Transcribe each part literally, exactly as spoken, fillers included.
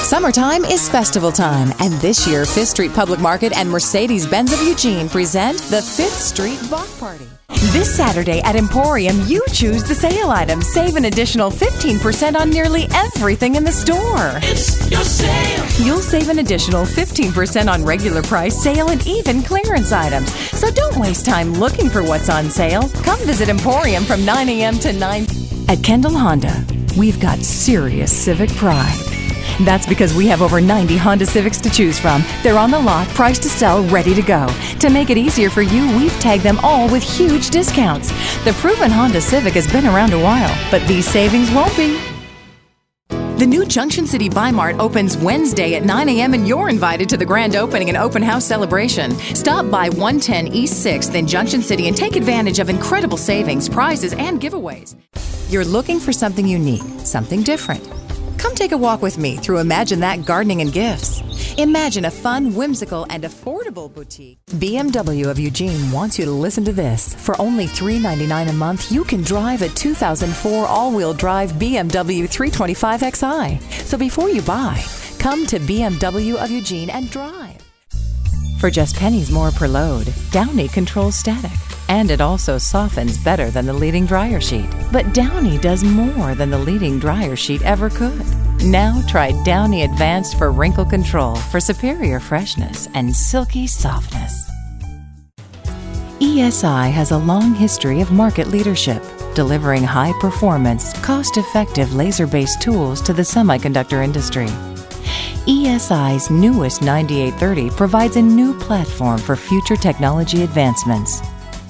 Summertime is festival time, and this year, Fifth Street Public Market and Mercedes-Benz of Eugene present the Fifth Street Block Party. This Saturday at Emporium, you choose the sale items. Save an additional fifteen percent on nearly everything in the store. It's your sale. You'll save an additional fifteen percent on regular price, sale, and even clearance items. So don't waste time looking for what's on sale. Come visit Emporium from nine a.m. to nine. At Kendall Honda, we've got serious civic pride. That's because we have over ninety Honda Civics to choose from. They're on the lot, priced to sell, ready to go. To make it easier for you, we've tagged them all with huge discounts. The proven Honda Civic has been around a while, but these savings won't be. The new Junction City Buy Mart opens Wednesday at nine a.m. and you're invited to the grand opening and open house celebration. Stop by one ten East sixth in Junction City and take advantage of incredible savings, prizes, and giveaways. You're looking for something unique, something different. Come take a walk with me through Imagine That Gardening and Gifts. Imagine a fun, whimsical, and affordable boutique. B M W of Eugene wants you to listen to this. For only three hundred ninety-nine dollars a month, you can drive a two thousand four all-wheel drive B M W three twenty-five X I. So before you buy, come to B M W of Eugene and drive. For just pennies more per load, Downy controls static. And it also softens better than the leading dryer sheet. But Downy does more than the leading dryer sheet ever could. Now try Downy Advanced for wrinkle control for superior freshness and silky softness. E S I has a long history of market leadership, delivering high-performance, cost-effective laser-based tools to the semiconductor industry. E S I's newest ninety-eight thirty provides a new platform for future technology advancements.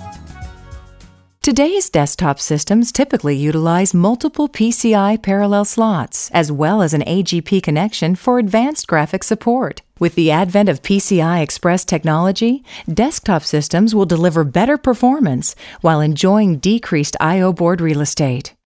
Today's desktop systems typically utilize multiple P C I parallel slots, as well as an A G P connection for advanced graphic support. With the advent of P C I Express technology, desktop systems will deliver better performance while enjoying decreased I O board real estate.